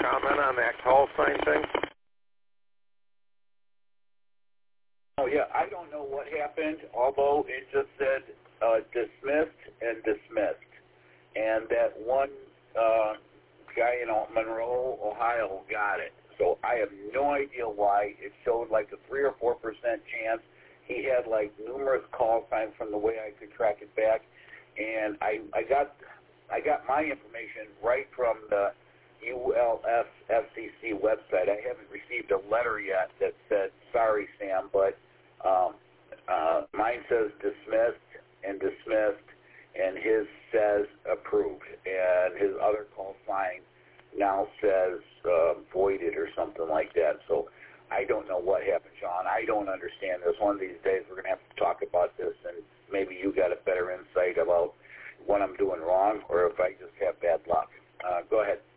comment on that call sign thing? Oh, yeah, I don't know what happened, although it just said dismissed and dismissed. And that one guy in Monroe, Ohio, got it. So I have no idea why. It showed like a 3 or 4% chance. He had like numerous call signs from the way I could track it back. And I got my information right from the ULS FCC website. I haven't received a letter yet that said, sorry, Sam, but mine says dismissed and dismissed, and his says approved. And his other call sign now says voided or something like that. So I don't know what happened, John. I don't understand this. One of these days we're going to have to talk about this, and maybe you got a better insight about what I'm doing wrong or if I just have bad luck. Go ahead.